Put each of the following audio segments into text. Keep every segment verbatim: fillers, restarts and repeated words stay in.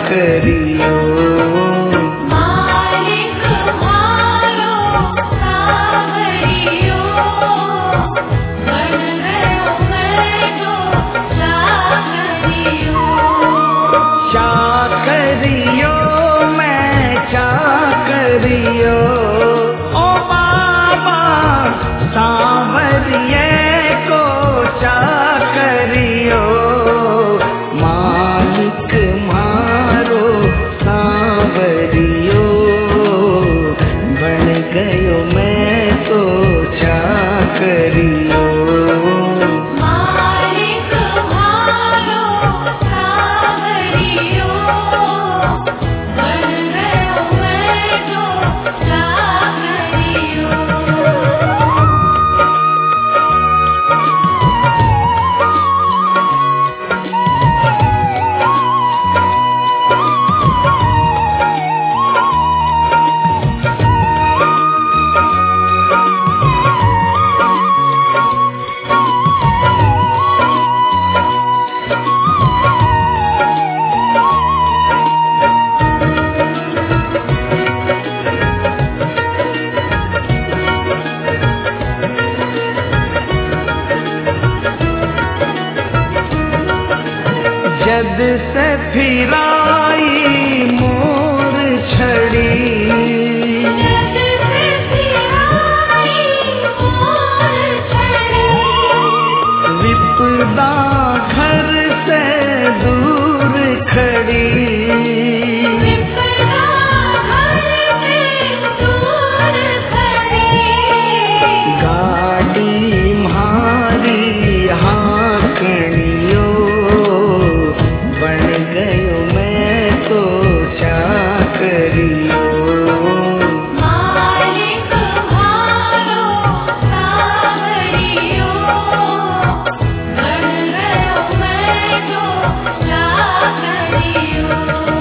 करियो। मालिक मारो सावरियो, बन गयो मैं तो चाकरियो। चाकरियो मैं चाकरियो, ओ बाबा सांवरिये को चाकरियो। मालिक मारो सांवरियो, बन गयो मैं तो चाकरियो। मालिक मारो सावरियो, बन गयो मैं तो चाकरियो। जद से फिराई मोर छड़ी, जद से फिराई मोर छड़ी, विपदा घर से दूर खड़ी। विपदा घर से दूर खड़ी। गाड़ी म्हारी हाँकणियो, बन गयो मैं तो चाकरियो। मालिक मारो सावरियो, बन गयो मैं तो चाकरियो।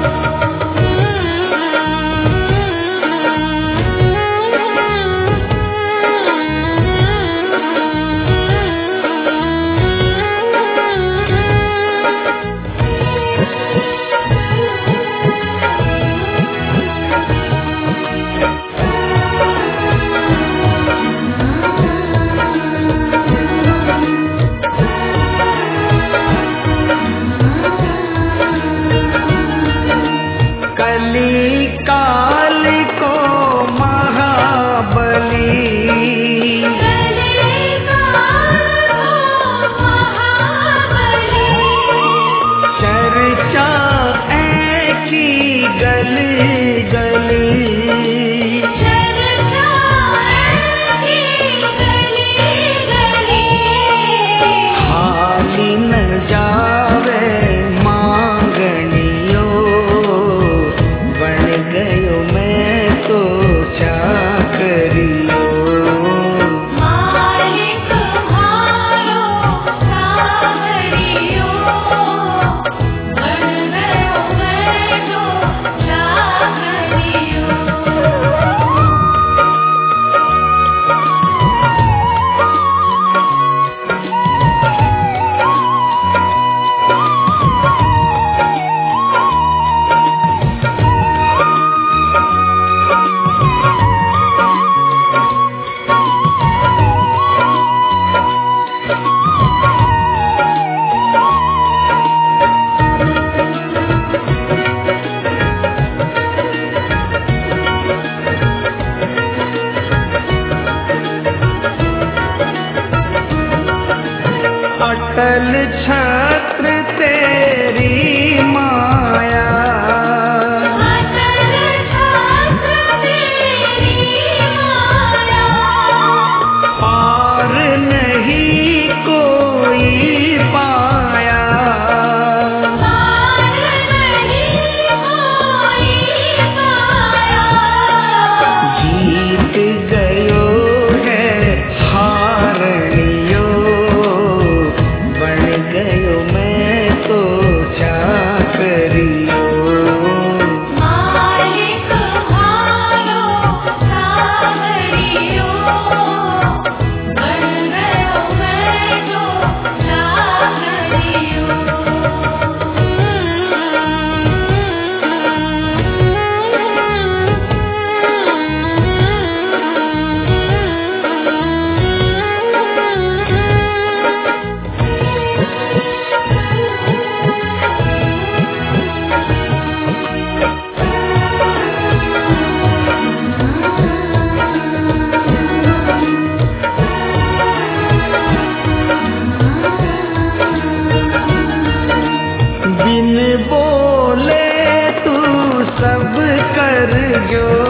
कली काल को महाबली, चर्चा ऐकी गली गली। हाली न जावे मांगनियो, बन गयो मैं तो चाकरियो। मालिक मारो सावरियो, बन गयो मैं तो चाकरियो। अटल छत्र तेरी माया, अटल छत्र तेरी माया, पार नहीं कोई पाया। पार नहीं कोई पाया। जीत गयो है हारनियो, बन गयो मैं तो जो